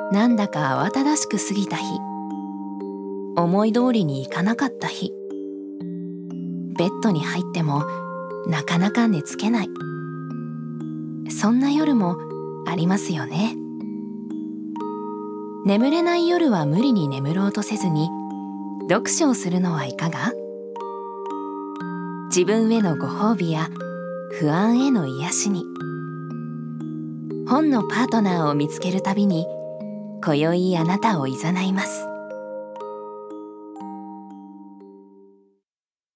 なんだか慌ただしく過ぎた日、思い通りにいかなかった日、ベッドに入ってもなかなか寝つけない、そんな夜もありますよね。眠れない夜は無理に眠ろうとせずに読書をするのはいかが？自分へのご褒美や不安への癒しに、本のパートナーを見つけるたびに今宵あなたをいざないます。